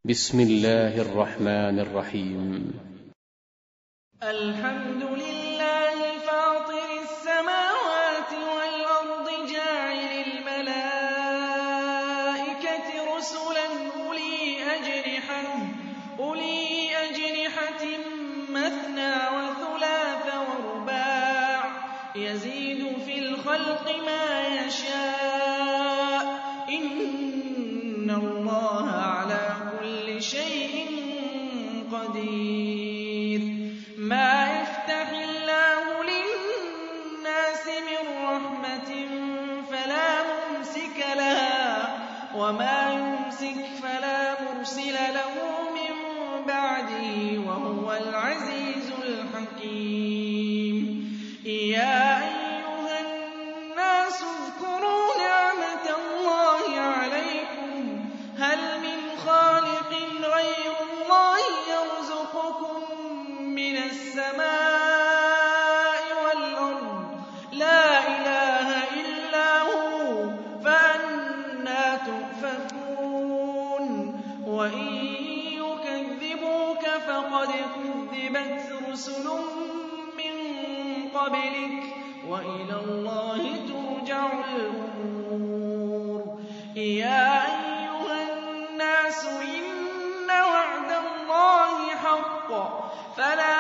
بسم الله الرحمن الرحيم. الحمد لله فاطر السماوات والأرض جاعل الملائكة رسلا أولي أجنحة مثنى وثلاث ورباع يزيد في الخلق ما يشاء إن الله على كل شيء قدير. ما يفتح الله للناس من رحمة فلا ممسك لها وما يمسك فلا مرسل له من بعده وهو العزيز الحكيم. يا أيها الناس اذكروا نعمة الله عليكم هل من خالق غير الله يرزقكم من السماء والأرض لا إله إلا هو فأنى تؤفكون. وإن يكذبوك فقد كذبت رسل من قبلك وإلى الله ترجع الأمور. يا أيها الناس إن وعد الله حق فلا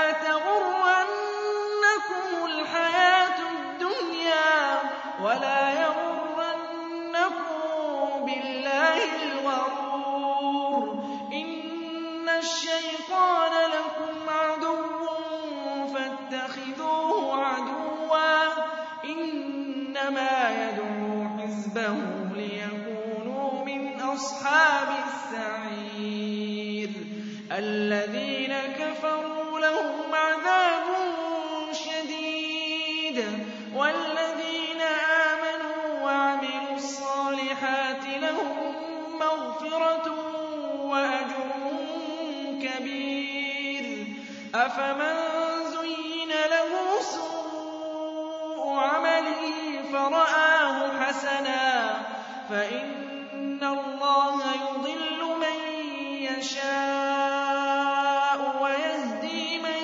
تغرنكم الحياة الدنيا ولا يغرنكم بالله الغرور. إن الشيطان لكم عدو فاتخذوه عدوا إنما يدعو حزبه ليكونوا من أصحاب السعير. الذين كفروا لهم عذاب شديد والذين آمنوا وعملوا الصالحات لهم مغفرة وأجر كبير. أفمن زين له سوء عمله فرآه حسنا فإن الله يضل من يشاء ويهدي من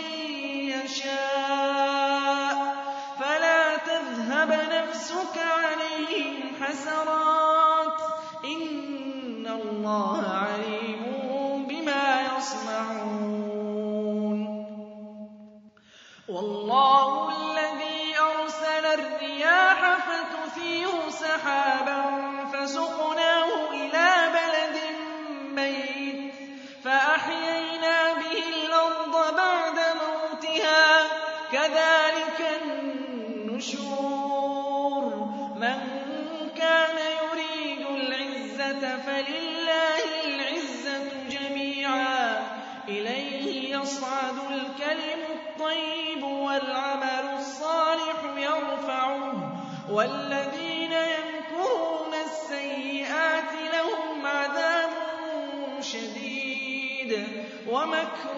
يشاء فلا تذهب نفسك عليهم حسرات إن الله عليم بما يصنعون. والله الذي أرسل الرياح فتثير سحابا فسقناه إلى بلد ميت فأحيينا به الأرض بعد موتها كذلك النشور. من كان يريد العزة فلله العزة جميعا إليه يصعد الكلم الطيب والعمل الصالح يرفعه والذين يمكرون السيئات لهم عذاب شديد ومكر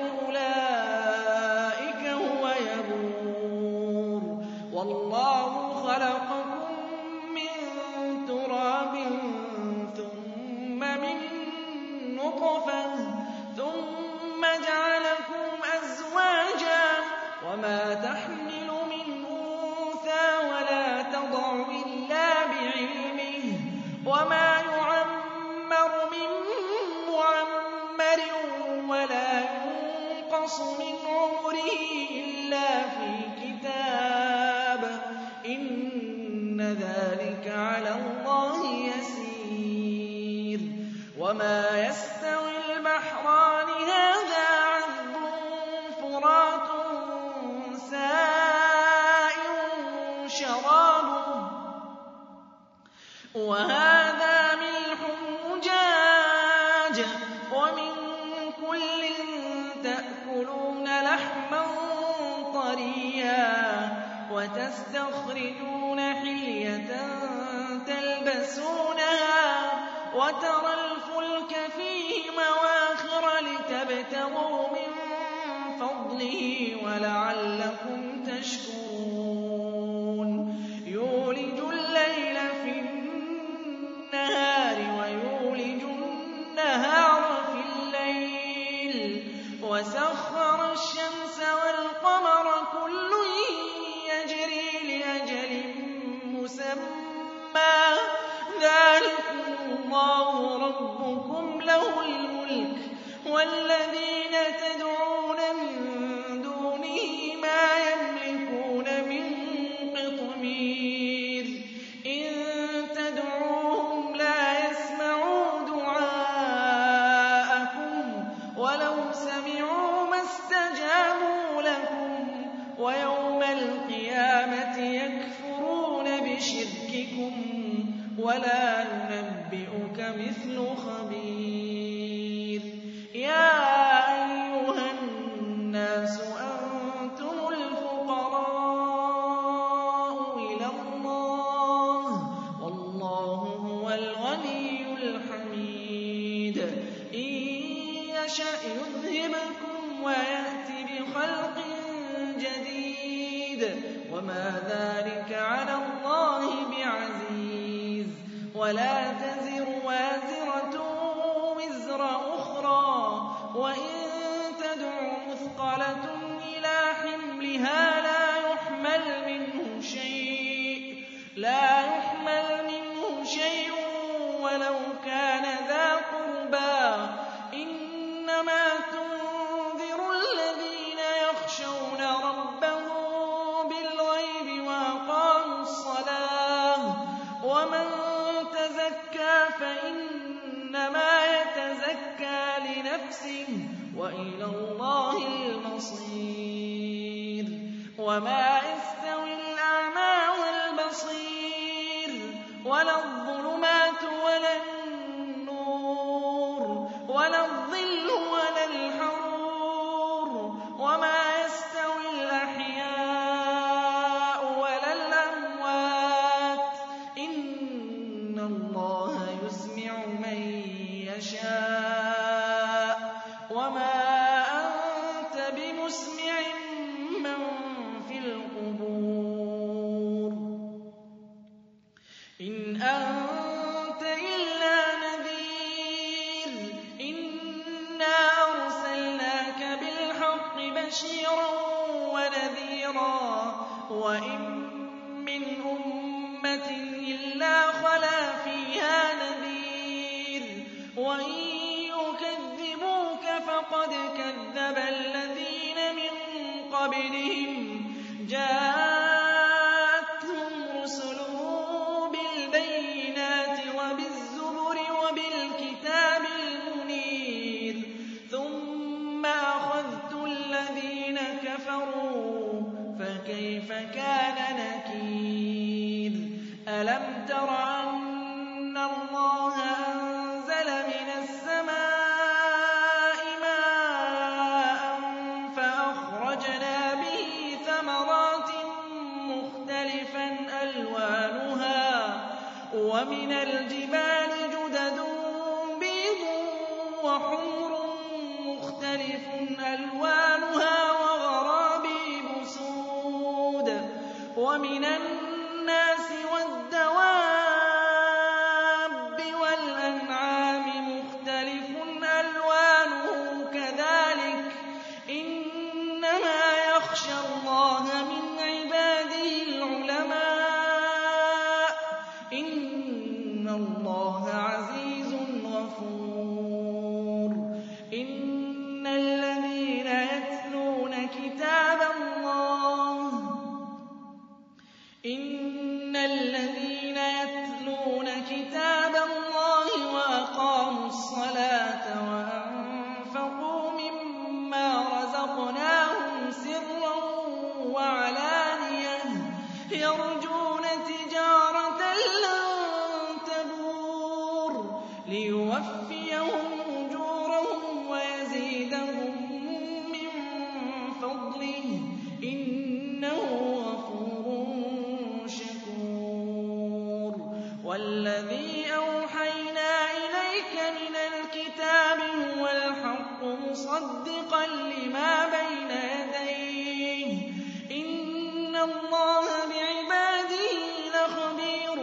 أولئك هو يبور. والله خلقكم من تراب ثم من نطفة ثم جعلكم أزواجا وما تحمل من أنثى ولا تضع إلا بعلمه وما يعمر من معمر ولا ينقص من عمره إلا في كتاب إن ذلك على الله يسير. وما يستوي البحران هذا عذب فرات سائغ شرابه وهذا ملح أجاج ومن كل تأكلون لحما طريا وتستخرجون حلية تلبسونها وترى الفلك فيه مواخر لتبتغوا من فضله ولعلكم تشكرون. يولج الليل في النهار ويولج النهار في الليل وَسَخَّرَ الشَّمْسَ وَالْقَمَرَ كُلٌّ يَجْرِي لِأَجَلٍ مُّسَمًّى ۚ ذَٰلِكُمُ اللَّهُ رَبُّكُمْ لَهُ الْمُلْكُ ۚ وَالَّذِينَ تَدْعُونَ مِن دُونِهِ مَا يَمْلِكُونَ مِن قِطْمِيرٍ إِن تَدْعُوهُمْ لَا يَسْمَعُوا دُعَاءَكُمْ وَلَوْ سَمِعُوا مَا اسْتَجَابُوا لَكُمْ ۖ وَيَوْمَ الْقِيَامَةِ يَكْفُرُونَ بِشِرْكِكُمْ ۚ وَلَا يُنَبِّئُكَ مِثْلُ خَبِيرٍ يَا أَيُّهَا النَّاسُ أَنتُمُ الْفُقَرَاءُ إِلَى اللَّهِ ۖ وَاللَّهُ هُوَ الْغَنِيُّ الْحَمِيدُ إِن يَشَأْ يُذْهِبْكُمْ وَيَأْتِ بِخَلْقٍ جَدِيدٍ وَمَا ذَٰلِكَ عَلَى اللَّهِ بِعَزِيزٍ وَلَا تَزِرُ وَازِرَةٌ وِزْرَ أُخْرَىٰ ۖ وَإِن تَدْعُ مُثْقَلَةٌ إِلَىٰ حِمْلِهَا لَا يُحْمَلْ مِنْهُ شَيْءٌ وَلَوْ كَانَ ذَا قُرْبَىٰ ۗ إِنَّمَا تُنذِرُ الَّذِينَ يَخْشَوْنَ رَبَّهُم بِالْغَيْبِ وَأَقَامُوا الصَّلَاةَ ۚ وَمَن تَزَكَّىٰ فَإِنَّمَا يَتَزَكَّىٰ لِنَفْسِهِ ۚ وَإِلَى اللَّهِ الْمَصِيرُ وَمَا يَسْتَوِي الْأَعْمَىٰ وَالْبَصِيرُ وَلَا الظُّلُمَاتُ وَلَا النُّورُ وَلَا الظِّلُّ وَلَا الْحَرُورُ وَمَا يَسْتَوِي الْأَحْيَاءُ وَلَا الْأَمْوَاتُ ۚ إِنَّ اللَّهَ يُسْمِعُ مَن يَشَاءُ ۖ وَمَا أَنتَ بِمُسْمِعٍ مَّن فِي الْقُبُورِ إِنْ أَنتَ إِلَّا نَذِيرٌ إِنَّا أَرْسَلْنَاكَ بِالْحَقِّ بَشِيرًا وَنَذِيرًا وَإِن مِّنْ أُمَّةٍ إِلَّا خَلَا فِيهَا نَذِيرٌ وَإِن يُكَذِّبُوكَ فَقَدْ كَذَّبَ الَّذِينَ مِن قَبْلِهِمْ جَاءَتْهُمْ رُسُلُهُم بِالْبَيِّنَاتِ وَبِالزُّبُرِ وَبِالْكِتَابِ الْمُنِيرِ ثُمَّ أَخَذْتُ الَّذِينَ كَفَرُوا فَكَيْفَ كَانَ نَكِيرِ أَلَمْ تَرَ أَنَّ اللَّهَ أَنزَلَ مِنَ السَّمَاءِ مَاءً فَأَخْرَجْنَا بِهِ ثَمَرَاتٍ مُّخْتَلِفًا أَلْوَانُهَا وَمِنَ الْجِبَالِ جُدَدٌ بِيضٌ وَحُمْرٌ مُّخْتَلِفٌ أَلْوَانُهَا وَغَرَابِيبُ سُودٌ وَمِنَ النَّاسِ وَالدَّوَابِّ وَالْأَنْعَامِ مُخْتَلِفٌ أَلْوَانُهُ كَذَٰلِكَ ۗ إِنَّمَا يَخْشَى اللَّهَ مِنْ عِبَادِهِ الْعُلَمَاءُ ۗ إِنَّ اللَّهَ عَزِيزٌ غَفُورٌ إِنَّ الَّذِينَ يَتْلُونَ كِتَابَ اللَّهِ وَأَقَامُوا الصَّلَاةَ وَأَنفَقُوا مِمَّا رَزَقْنَاهُمْ سِرًّا وَعَلَانِيَةً يَرْجُونَ تِجَارَةً لَّن تَبُورَ لِيُوَفِّيَهُمْ أُجُورَهُمْ وَيَزِيدَهُم مِّن فَضْلِهِ ۚ إِنَّهُ غَفُورٌ شَكُورٌ وَالَّذِي أَوْحَيْنَا إِلَيْكَ مِنَ الْكِتَابِ هُوَ الْحَقُّ مُصَدِّقًا لِّمَا بَيْنَ يَدَيْهِ ۗ إِنَّ اللَّهَ بِعِبَادِهِ لَخَبِيرٌ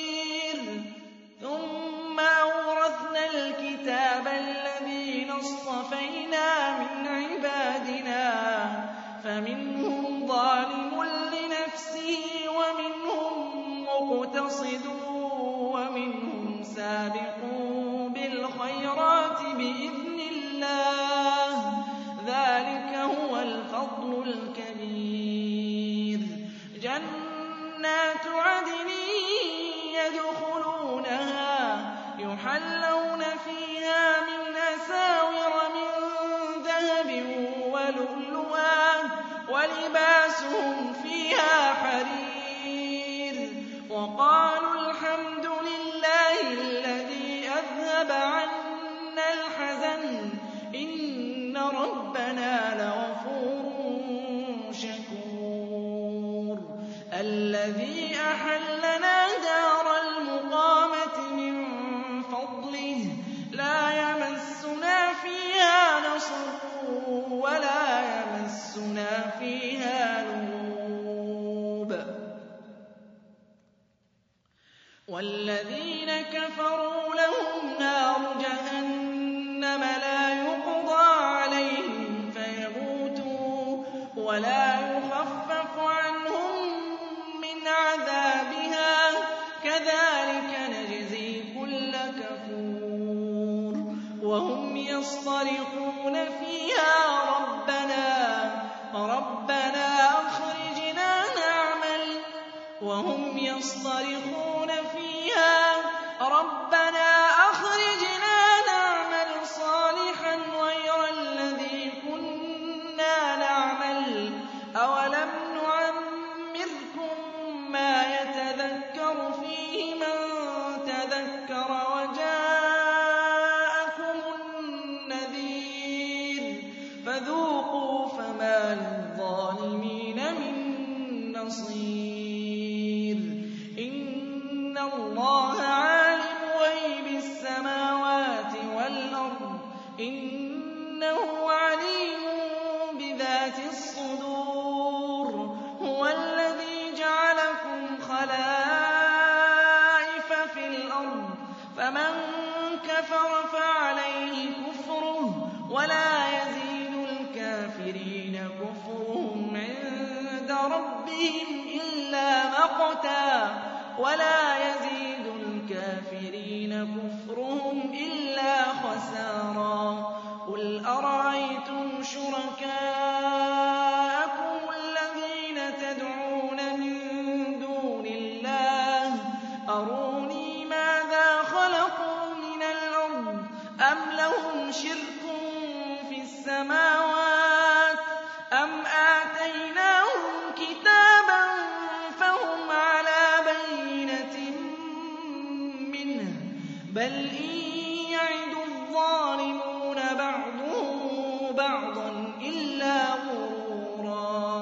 بَصِيرٌ ثُمَّ أَوْرَثْنَا الْكِتَابَ الَّذِينَ اصْطَفَيْنَا اصْطَفَيْنَا مِنْ عِبَادِنَا فَمِنْهُمْ ظَالِمٌ لِّنَفْسِهِ وَمِنْهُم مُّقْتَصِدٌ وَمِنْهُمْ سَابِقٌ بِالْخَيْرَاتِ بِإِذْنِ اللَّهِ ۚ ذَٰلِكَ هُوَ الْفَضْلُ الْكَبِيرُ. جَنَّاتُ عَدْنٍ يَدْخُلُونَهَا يُحَلَّوْنَ فِيهَا مِنْ أَسَاوِرَ مِن ذَهَبٍ وَلُؤْلُؤًا وَلِبَاسُهُمْ فِيهَا حَرِيرٌ. وَقَالُوا الْحَمْدُ لِلَّهِ الَّذِي أَذْهَبَ عَنَّا الْحَزَنَ إِنَّ رَبَّنَا لَغَفُورٌ شَكُورٌ. الَّذِي أَحَلَّنَا دَارَ الْمُقَامَةِ مِن فَضْلِهِ لَا يَمَسُّنَا فِيهَا نَصَبٌ وَلَا يَمَسُّنَا فِيهَا لُغُوبٌ. وَالَّذِينَ كَفَرُوا لَهُمْ نَارُ جَهَنَّمَ لَا يُقْضَىٰ عَلَيْهِمْ فَيَمُوتُوا وَلَا يُخَفَّفُ عَنْهُم مِّنْ عَذَابِهَا ۚ كَذَٰلِكَ نَجْزِي كُلَّ كَفُورٍ. وَهُمْ يَصْطَرِخُونَ فِيهَا رَبَّنَا أَخْرِجْنَا نَعْمَلْ صَالِحًا غَيْرَ الَّذِي كُنَّا نَعْمَلُ ۚ أَوَلَمْ نُعَمِّرْكُم مَّا يَتَذَكَّرُ فِيهِ مَن تَذَكَّرَ وَجَاءَكُمُ النَّذِيرُ ۖ فَذُوقُوا فَمَا لِلظَّالِمِينَ مِن نَّصِيرٍ. إِنَّ اللَّهَ عَالِمُ غَيْبِ السَّمَاوَاتِ وَالْأَرْضِ ۚ إِنَّهُ عَلِيمٌ بِذَاتِ الصُّدُورِ. هُوَ الَّذِي جَعَلَكُمْ خَلَائِفَ فِي الْأَرْضِ ۚ فَمَن كَفَرَ فَعَلَيْهِ كُفْرُهُ ۖ وَلَا يَزِيدُ الْكَافِرِينَ كُفْرُهُمْ عِندَ رَبِّهِمْ إِلَّا مَقْتًا ۖ وَلَا يَزِيدُ الْكَافِرِينَ كُفْرُهُمْ إِلَّا خَسَارًا. قُلْ أَرَأَيْتُمْ شُرَكَاءَكُمُ الَّذِينَ تَدْعُونَ مِن دُونِ اللَّهِ أَرُونِي مَاذَا خَلَقُوا مِنَ الْأَرْضِ أَمْ لَهُمْ شِرْكٌ فِي السَّمَاوَاتِ أَمْ آتَيْنَاهُمْ كِتَابًا فَهُمْ عَلَىٰ بَيِّنَةٍ مِّنْهُ ۚ بَلْ إِن يَعِدُ الظَّالِمُونَ بَعْضُهُم بَعْضًا إِلَّا غُرُورًا.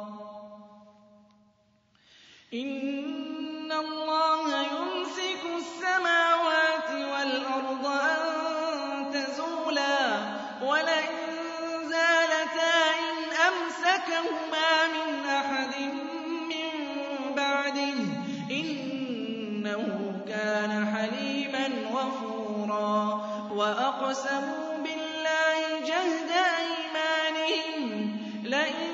إِنَّ اللَّهَ يُمْسِكُ السَّمَاوَاتِ وَالْأَرْضَ أَن تَزُولَا وَلَئِن زَالَتَا إِنْ أَمْسَكَهُمَا مِنْ أَحَدٍ مِّن بَعْدِهِ ۚ إِنَّهُ كَانَ حَلِيمًا غَفُورًا. وَأَقْسَمُوا بِاللَّهِ جَهْدَ أَيْمَانِهِمْ لَئِن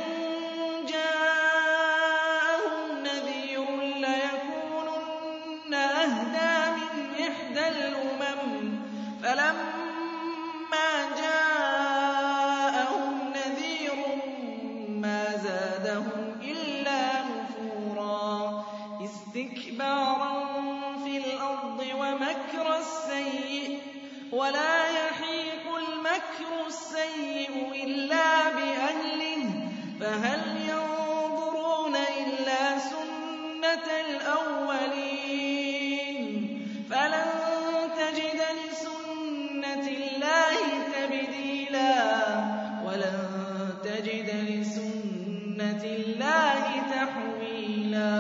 جَاءَهُمْ نَذِيرٌ لَّيَكُونُنَّ أَهْدَىٰ مِنْ إِحْدَى الْأُمَمِ ۖ فَلَمَّا جَاءَهُمْ نَذِيرٌ مَّا زَادَهُمْ إِلَّا نُفُورًا. اسْتِكْبَارًا فِي الْأَرْضِ وَمَكْرَ السَّيِّئِ ۚ وَلَا يَحِيقُ الْمَكْرُ السَّيِّئُ إِلَّا بِأَهْلِهِ ۚ فَهَلْ يَنظُرُونَ إِلَّا سُنَّتَ الْأَوَّلِينَ فَلَن تَجِدَ لِسُنَّةِ اللَّهِ تَبْدِيلًا وَلَن تَجِدَ لِسُنَّةِ اللَّهِ تَحْوِيلًا.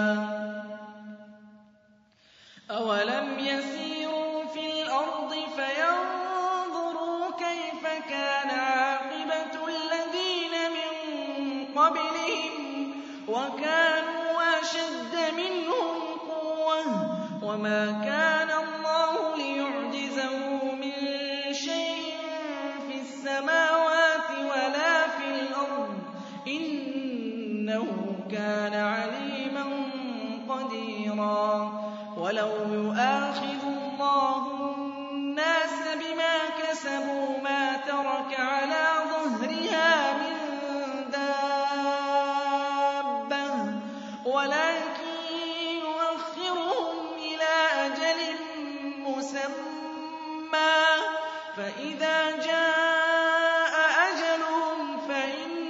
أَوَلَمْ يَسِيرُوا فِي الْأَرْضِ فَيَنظُرُوا كَيْفَ كَانَ عَاقِبَةُ الَّذِينَ مِن قَبْلِهِمْ وَكَانُوا أَشَدَّ مِنْهُمْ قُوَّةً ۚ وَمَا كَانَ اللَّهُ لِيُعْجِزَهُ مِن شَيْءٍ فِي السَّمَاوَاتِ السَّمَاوَاتِ وَلَا فِي الْأَرْضِ ۚ إِنَّهُ كَانَ عَلِيمًا قَدِيرًا وَلَوْ يُؤَاخِذُ اللَّهُ النَّاسَ بِمَا كَسَبُوا مَا تَرَكَ عَلَىٰ ظَهْرِهَا مِن دَابَّةٍ وَلَٰكِن يُؤَخِّرُهُمْ إِلَىٰ أَجَلٍ مُّسَمًّى ۖ فَإِذَا جَاءَ أَجَلُهُمْ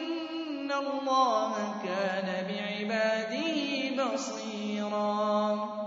فَإِنَّ اللَّهَ كَانَ بِعِبَادِهِ بَصِيرًا